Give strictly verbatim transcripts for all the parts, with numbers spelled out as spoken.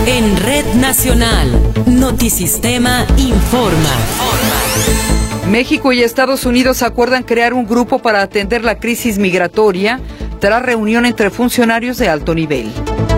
En Red Nacional, Notisistema informa. México y Estados Unidos acuerdan crear un grupo para atender la crisis migratoria tras reunión entre funcionarios de alto nivel.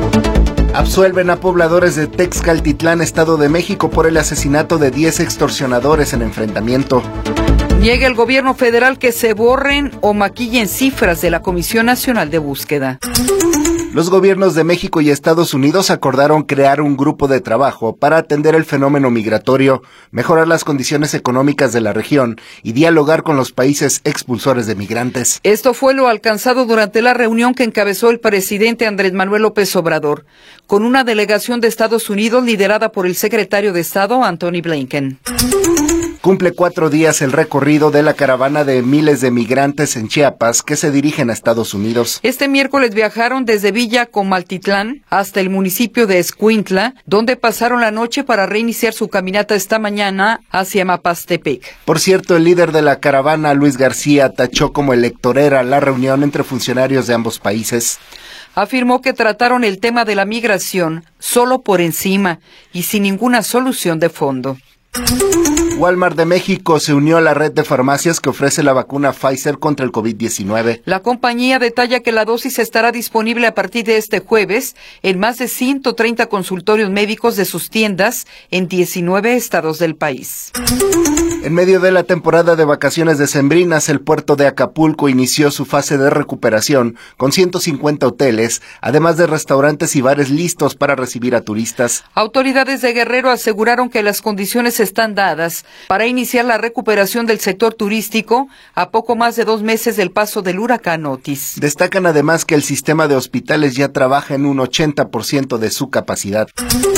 Absuelven a pobladores de Texcaltitlán, Estado de México, por el asesinato de diez extorsionadores en enfrentamiento. Niega el gobierno federal que se borren o maquillen cifras de la Comisión Nacional de Búsqueda. Los gobiernos de México y Estados Unidos acordaron crear un grupo de trabajo para atender el fenómeno migratorio, mejorar las condiciones económicas de la región y dialogar con los países expulsores de migrantes. Esto fue lo alcanzado durante la reunión que encabezó el presidente Andrés Manuel López Obrador, con una delegación de Estados Unidos liderada por el secretario de Estado, Antony Blinken. Cumple cuatro días el recorrido de la caravana de miles de migrantes en Chiapas que se dirigen a Estados Unidos. Este miércoles viajaron desde Villa Comaltitlán hasta el municipio de Escuintla, donde pasaron la noche para reiniciar su caminata esta mañana hacia Mapastepec. Por cierto, el líder de la caravana, Luis García, tachó como electorera la reunión entre funcionarios de ambos países. Afirmó que trataron el tema de la migración solo por encima y sin ninguna solución de fondo. Walmart de México se unió a la red de farmacias que ofrece la vacuna Pfizer contra el COVID diecinueve. La compañía detalla que la dosis estará disponible a partir de este jueves en más de ciento treinta consultorios médicos de sus tiendas en diecinueve estados del país. En medio de la temporada de vacaciones decembrinas, el puerto de Acapulco inició su fase de recuperación con ciento cincuenta hoteles, además de restaurantes y bares listos para recibir a turistas. Autoridades de Guerrero aseguraron que las condiciones están dadas para iniciar la recuperación del sector turístico a poco más de dos meses del paso del huracán Otis. Destacan además que el sistema de hospitales ya trabaja en un ochenta por ciento de su capacidad.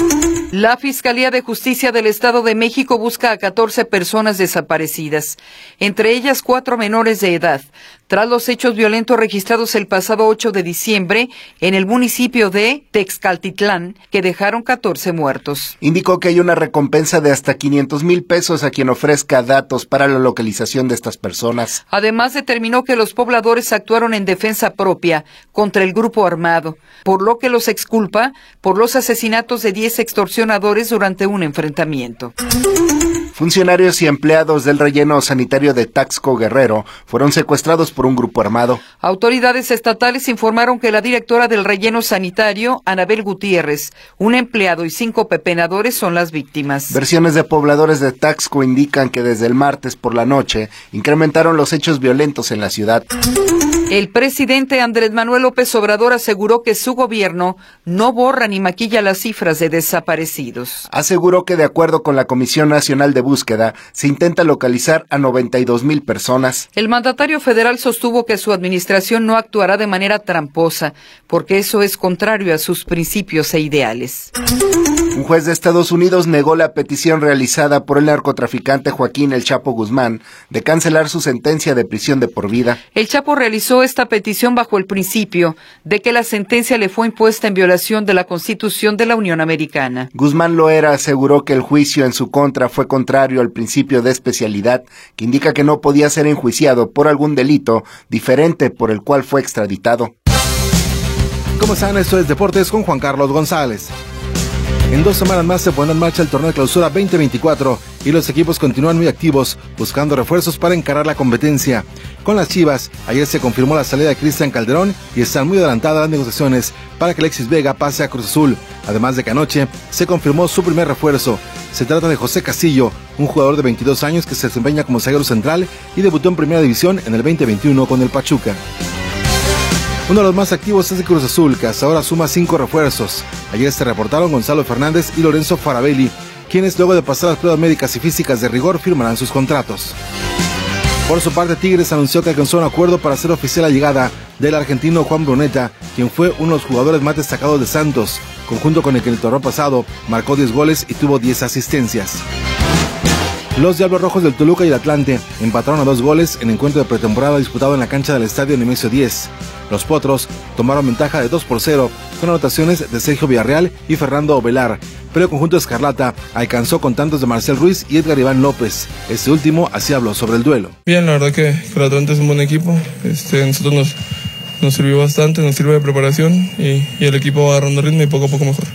La Fiscalía de Justicia del Estado de México busca a catorce personas desaparecidas, entre ellas cuatro menores de edad, tras los hechos violentos registrados el pasado ocho de diciembre en el municipio de Texcaltitlán, que dejaron catorce muertos. Indicó que hay una recompensa de hasta quinientos mil pesos a quien ofrezca datos para la localización de estas personas. Además, determinó que los pobladores actuaron en defensa propia contra el grupo armado, por lo que los exculpa por los asesinatos de diez extorsionadores durante un enfrentamiento. Funcionarios y empleados del relleno sanitario de Taxco Guerrero fueron secuestrados por un grupo armado. Autoridades estatales informaron que la directora del relleno sanitario, Anabel Gutiérrez, un empleado y cinco pepenadores son las víctimas. Versiones de pobladores de Taxco indican que desde el martes por la noche incrementaron los hechos violentos en la ciudad. El presidente Andrés Manuel López Obrador aseguró que su gobierno no borra ni maquilla las cifras de desaparecidos. Aseguró que de acuerdo con la Comisión Nacional de Búsqueda, se intenta localizar a noventa y dos mil personas. El mandatario federal sostuvo que su administración no actuará de manera tramposa, porque eso es contrario a sus principios e ideales. Un juez de Estados Unidos negó la petición realizada por el narcotraficante Joaquín El Chapo Guzmán de cancelar su sentencia de prisión de por vida. El Chapo realizó esta petición bajo el principio de que la sentencia le fue impuesta en violación de la Constitución de la Unión Americana. Guzmán Loera aseguró que el juicio en su contra fue contrario al principio de especialidad, que indica que no podía ser enjuiciado por algún delito diferente por el cual fue extraditado. ¿Cómo están? Esto es Deportes con Juan Carlos González. En dos semanas más se pondrá en marcha el torneo de clausura veinte veinticuatro y los equipos continúan muy activos buscando refuerzos para encarar la competencia. Con las Chivas, ayer se confirmó la salida de Cristian Calderón y están muy adelantadas las negociaciones para que Alexis Vega pase a Cruz Azul. Además de que anoche se confirmó su primer refuerzo. Se trata de José Castillo, un jugador de veintidós años que se desempeña como zaguero central y debutó en Primera División en el veinte veintiuno con el Pachuca. Uno de los más activos es el Cruz Azul, que hasta ahora suma cinco refuerzos. Ayer se reportaron Gonzalo Fernández y Lorenzo Farabelli, quienes luego de pasar las pruebas médicas y físicas de rigor firmarán sus contratos. Por su parte, Tigres anunció que alcanzó un acuerdo para hacer oficial la llegada del argentino Juan Bruneta, quien fue uno de los jugadores más destacados de Santos, conjunto con el que en el torneo pasado marcó diez goles y tuvo diez asistencias. Los Diablos Rojos del Toluca y el Atlante empataron a dos goles en encuentro de pretemporada disputado en la cancha del Estadio Nemesio diez. Los Potros tomaron ventaja de dos por cero con anotaciones de Sergio Villarreal y Fernando Ovelar, pero el conjunto Escarlata alcanzó con tantos de Marcel Ruiz y Edgar Iván López. Este último así habló sobre el duelo. Bien, la verdad que, que el Atlante es un buen equipo. Este, nosotros nos, nos sirvió bastante, nos sirve de preparación y, y el equipo va agarrando ritmo y poco a poco mejor.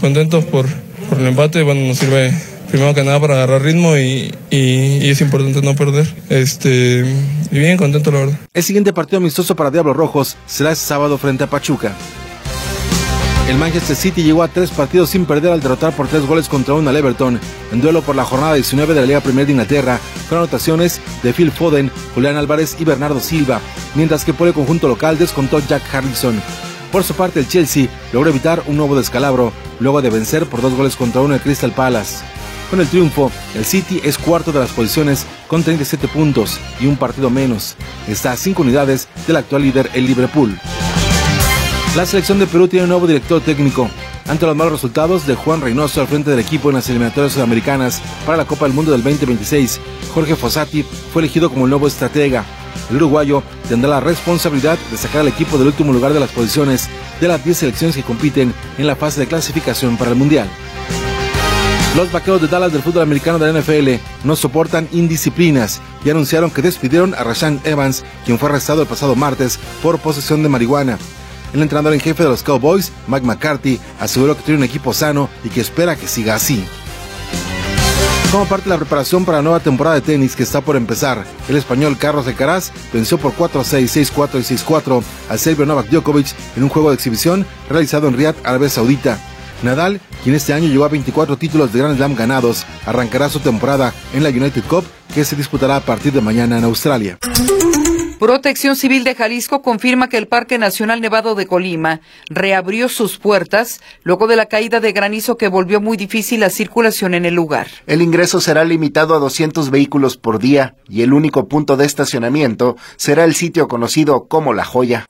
contentos por, por el empate. Bueno, nos sirve primero que nada para agarrar ritmo y, y, y es importante no perder. Este, y bien, contento la verdad. El siguiente partido amistoso para Diablos Rojos será este sábado frente a Pachuca. El Manchester City llegó a tres partidos sin perder al derrotar por tres goles contra uno al Everton, en duelo por la jornada diecinueve de la Liga Premier de Inglaterra, con anotaciones de Phil Foden, Julián Álvarez y Bernardo Silva, mientras que por el conjunto local descontó Jack Harrison. Por su parte, el Chelsea logró evitar un nuevo descalabro, luego de vencer por dos goles contra uno al Crystal Palace. Con el triunfo, el City es cuarto de las posiciones con treinta y siete puntos y un partido menos. Está a cinco unidades del actual líder, el Liverpool. La selección de Perú tiene un nuevo director técnico. Ante los malos resultados de Juan Reynoso al frente del equipo en las eliminatorias sudamericanas para la Copa del Mundo del veinte veintiséis, Jorge Fossati fue elegido como el nuevo estratega. El uruguayo tendrá la responsabilidad de sacar al equipo del último lugar de las posiciones de las diez selecciones que compiten en la fase de clasificación para el Mundial. Los Vaqueros de Dallas del fútbol americano de la N F L no soportan indisciplinas y anunciaron que despidieron a Rashaan Evans, quien fue arrestado el pasado martes por posesión de marihuana. El entrenador en jefe de los Cowboys, Mike McCarthy, aseguró que tiene un equipo sano y que espera que siga así. Como parte de la preparación para la nueva temporada de tenis que está por empezar, el español Carlos Alcaraz venció por cuatro a seis, seis a cuatro y seis a cuatro al serbio Novak Djokovic en un juego de exhibición realizado en Riad, Arabia Saudita. Nadal, quien este año llegó a veinticuatro títulos de Grand Slam ganados, arrancará su temporada en la United Cup, que se disputará a partir de mañana en Australia. Protección Civil de Jalisco confirma que el Parque Nacional Nevado de Colima reabrió sus puertas luego de la caída de granizo que volvió muy difícil la circulación en el lugar. El ingreso será limitado a doscientos vehículos por día y el único punto de estacionamiento será el sitio conocido como La Joya.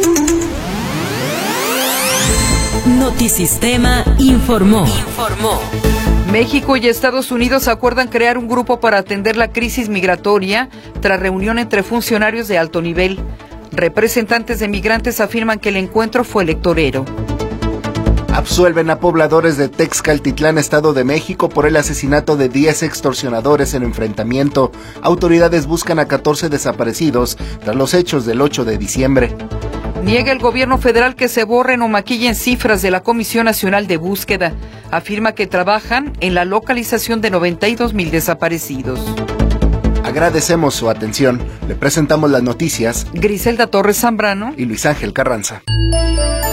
Notisistema informó. Informó. México y Estados Unidos acuerdan crear un grupo para atender la crisis migratoria tras reunión entre funcionarios de alto nivel. Representantes de migrantes afirman que el encuentro fue electorero. Absuelven a pobladores de Texcaltitlán, Estado de México, por el asesinato de diez extorsionadores en enfrentamiento. Autoridades buscan a catorce desaparecidos tras los hechos del ocho de diciembre. Niega el gobierno federal que se borren o maquillen cifras de la Comisión Nacional de Búsqueda. Afirma que trabajan en la localización de noventa y dos mil desaparecidos. Agradecemos su atención. Le presentamos las noticias. Griselda Torres Zambrano y Luis Ángel Carranza.